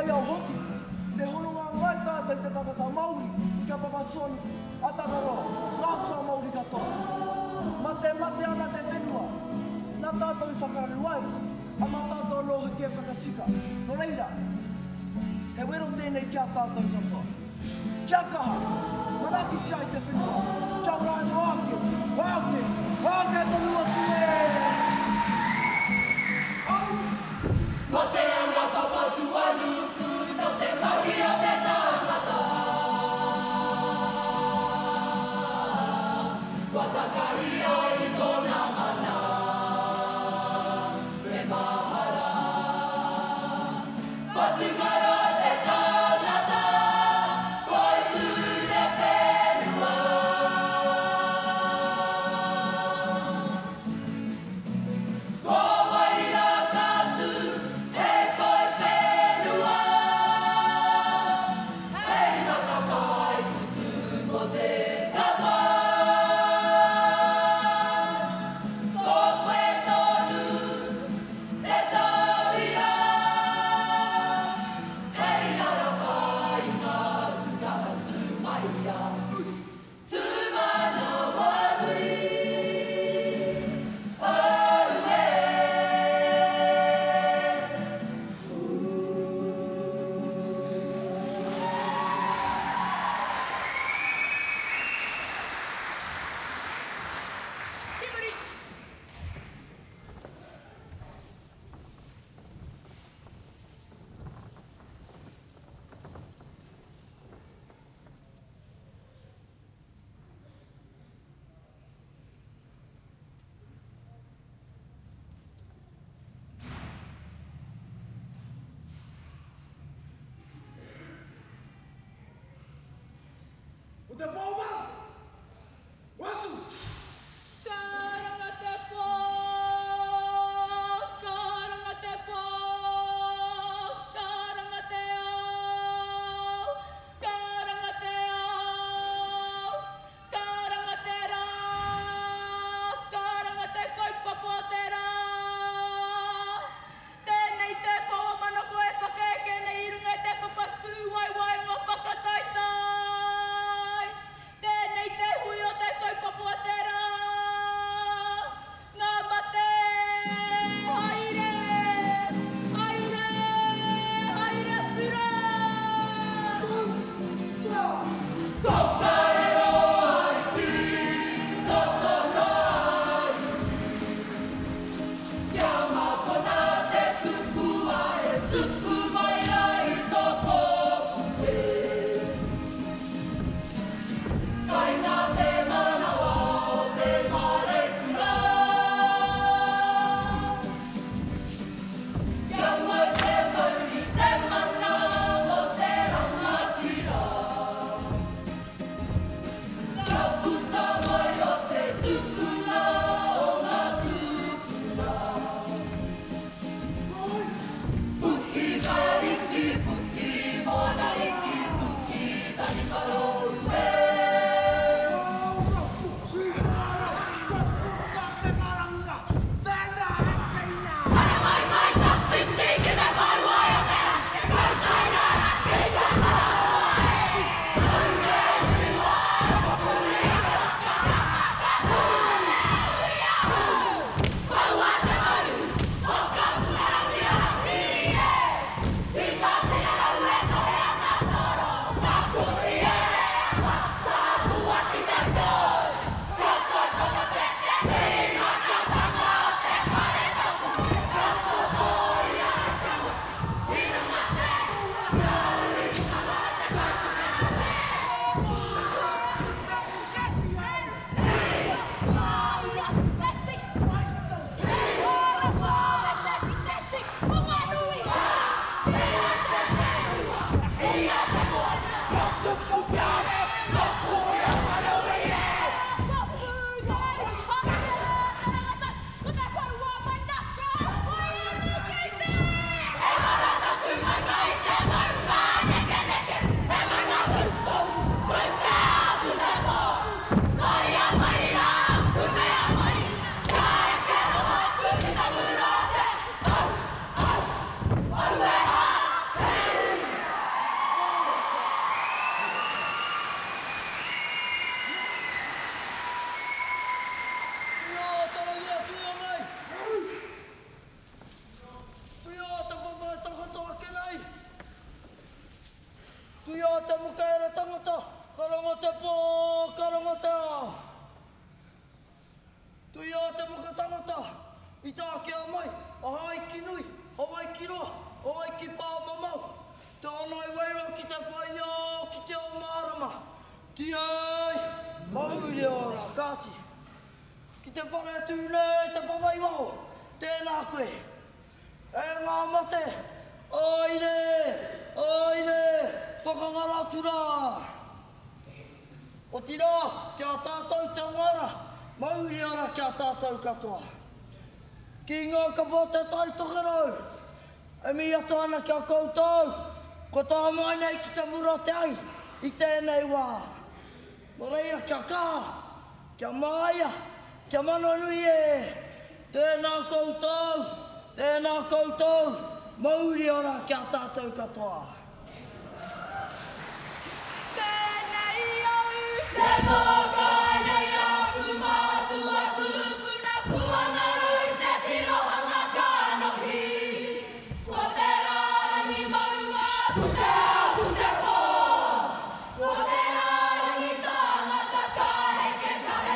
mai au hoki, te hononga ngai tātai te tangata Māori, kia papatsuanu, atangaro, ngātua Māori katoa. Mate ana te whenua, nā tātou I whakararu ai, a mā tātou loha kia whakatika. No reira, he wero tēnei kia tātou katoa. Kia kaha, manaki tia I te whenua, kia rai wāke, wāke tonu atu e! No te anga papatsuanu ku, no te mahi o te tangata. Kua takaria I tōna mana, me mahara. Patungara te tangata, koi tu te whenua. te mukaera tangata, karongo te pō, karongo te a. Tui a te muka tangata, i tāke a mai, a hai ki nui, a wai ki roa, a wai ki pā mamau. Te anai waira ki te whai o, ki te o marama. Ti ai, mauri ora, kāti. Ki te whare tūnei, te pawai wao, tēnā koe. E ngā mate, aire, whakangaratura. O tira, kia tātou te ngara, mauri ora kia tātou katoa. Ki ngā kapo te tai tokerau, e mi atu ana kia koutou, ko tā mai nei ki te mura te ai, i tēnei wā. Mō reira kia kā, kia māia, kia manonui e, tēnā koutou, mauri ora kia tātou katoa. Tēnei au, te mōkai nei aku mātua tūpuna kuana roi te tirohanga kānohi. Ko te rārangi maua, ku te au, ku te pō. Ko te rārangi tāngata ka heke.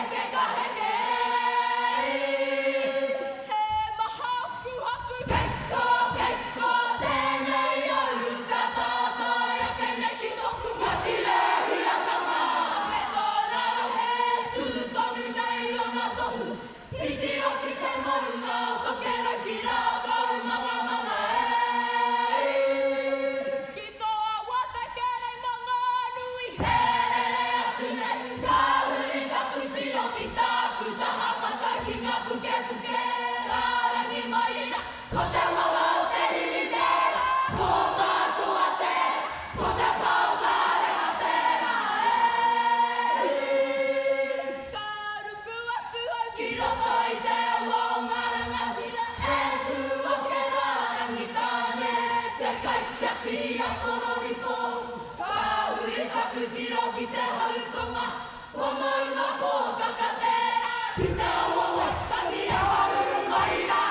He maha haku, keiko, tēnei au, ka tātai ake nei ki toku ngati rehi atanga. Me tō raro he tūtonu nei o ngā tohu, titiro ki te maunga, tokera ki rā kau mana e. Ki toa wata kere manga nui, herere atu nei, ka huri tapu tiro ki tāku taha patai ki ngā puke, rārangi maira, ko te waha o te hiritera, ko mātua te, ko te pautare hatera e. Ka ruku atu au ki roto i te awa o ngā rangatira, e tū ake rārangi tāne, te kaitiaki a korori pō. Ka huri tapu tiro ki te haukonga, ko mauna pō kakatera, ki te awa wai, tangi a haru maira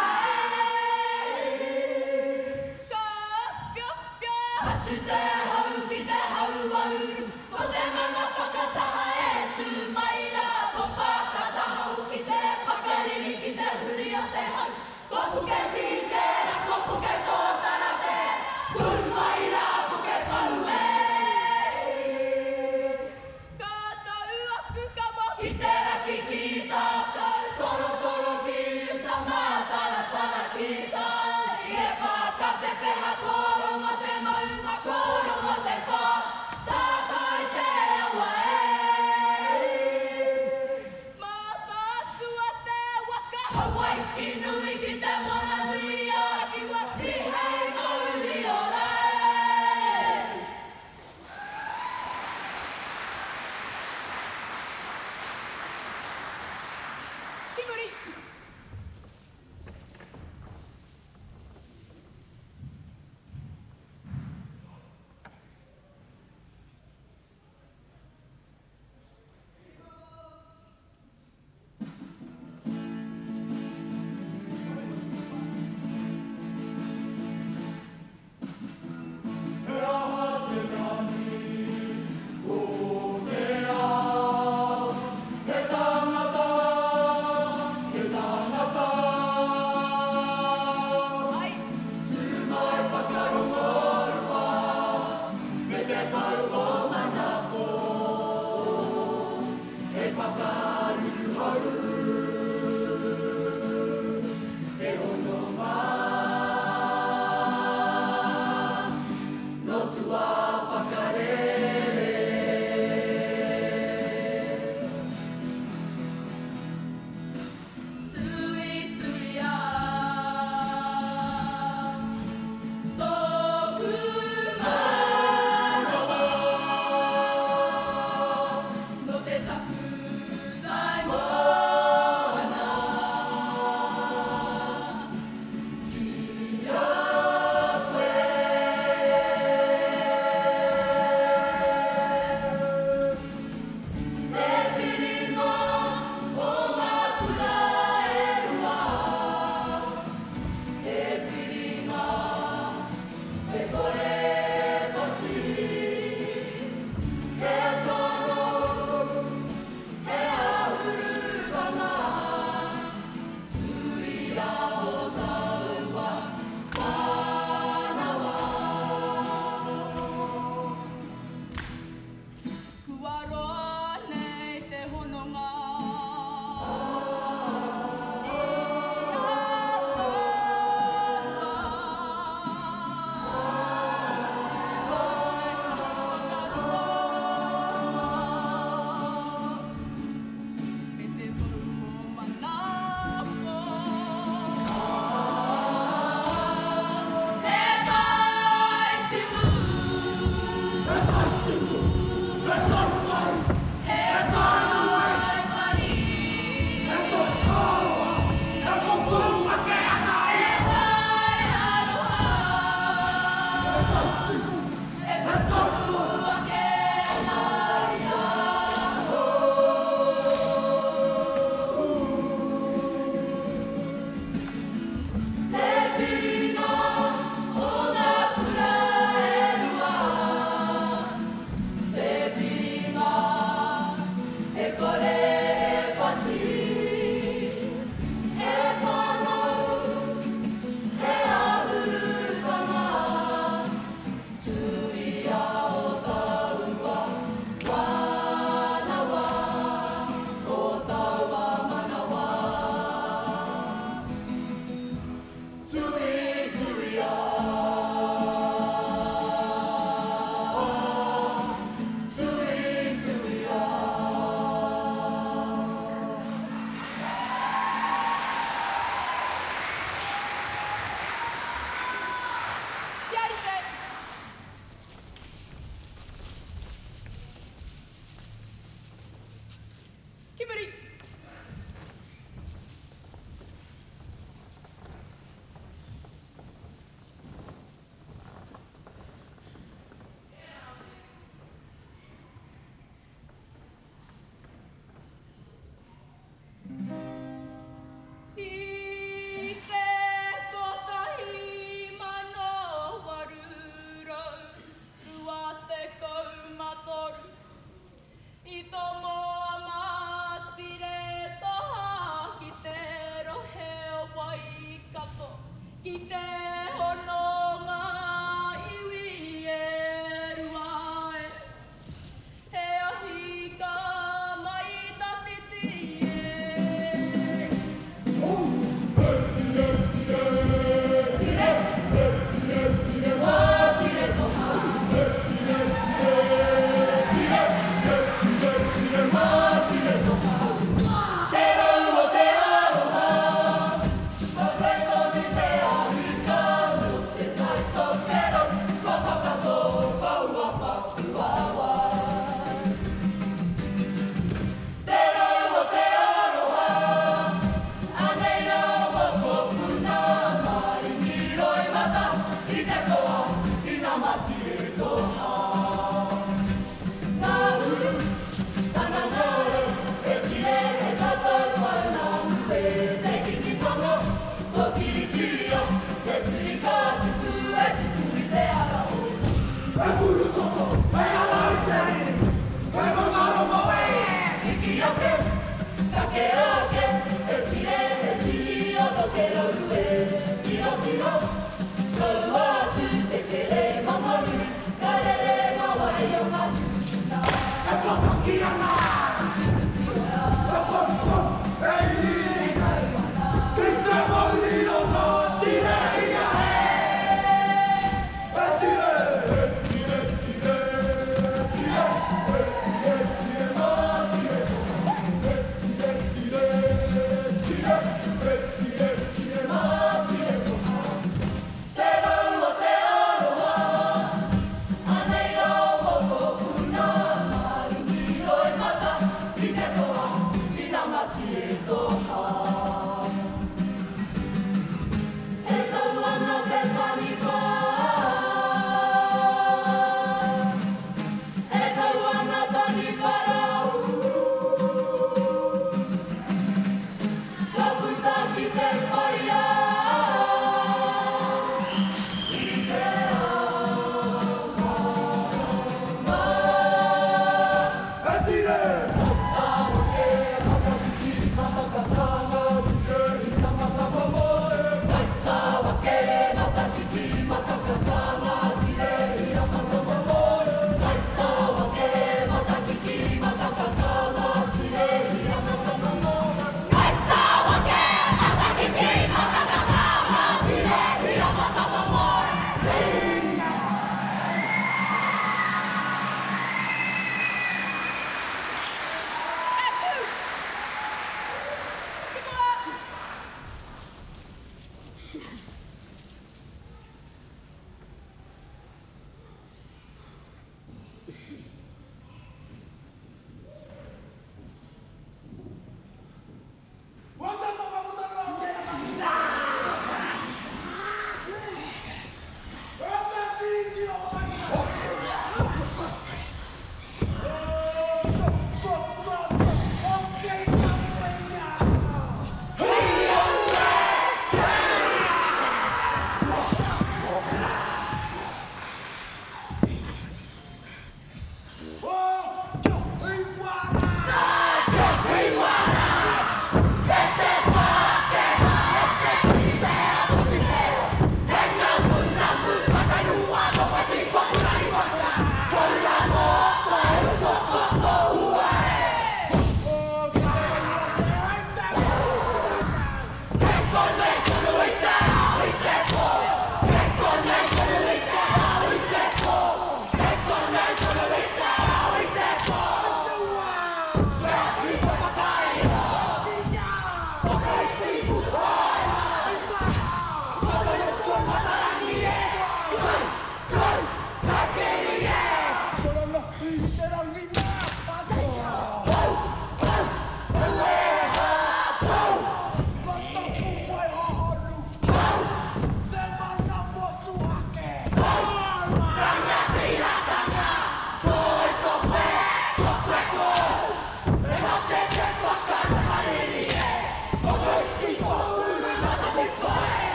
e. Ka whiawhia atu te hau ki te hau auru, ko te manga whakataha e tū maira, ko whakataha o ki te pakariri ki te huri o te hau. Ko puke tītera, ko puke tōtara te, tū maira puke paru e. Ka tau aku ka mo ki te raki ki tātou, toro ki uta mātara ki tai. E whakapepeha koronga te maunga koronga.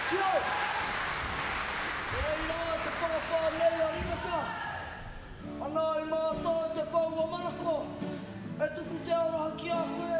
Yo! Rei rā te whakapā nei a rinaka. Ana i mātou te paua manako. E tuku te auraha ki a koe